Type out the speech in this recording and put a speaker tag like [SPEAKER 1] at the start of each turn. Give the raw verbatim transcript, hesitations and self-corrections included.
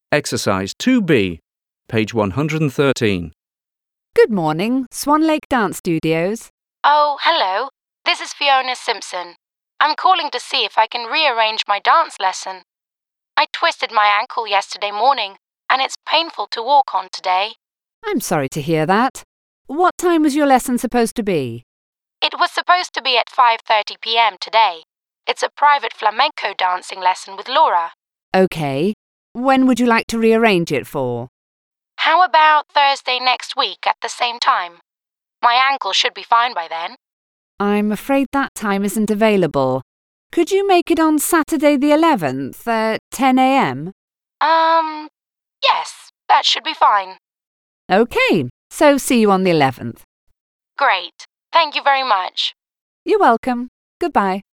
[SPEAKER 1] Exercise two B, page one hundred thirteen.
[SPEAKER 2] Good morning, Swan Lake Dance Studios.
[SPEAKER 3] Oh, hello. This is Fiona Simpson. I'm calling to see if I can rearrange my dance lesson. I twisted my ankle yesterday morning, and it's painful to walk on today.
[SPEAKER 2] I'm sorry to hear that. What time was your lesson supposed to be?
[SPEAKER 3] It was supposed to be at five thirty p m today. It's a private flamenco dancing lesson with Laura.
[SPEAKER 2] OK. When would you like to rearrange it for?
[SPEAKER 3] How about Thursday next week at the same time? My ankle should be fine by then.
[SPEAKER 2] I'm afraid that time isn't available. Could you make it on Saturday the eleventh at ten a m?
[SPEAKER 3] Um, yes, that should be fine.
[SPEAKER 2] OK, so see you on the eleventh.
[SPEAKER 3] Great. Thank you very much.
[SPEAKER 2] You're welcome. Goodbye.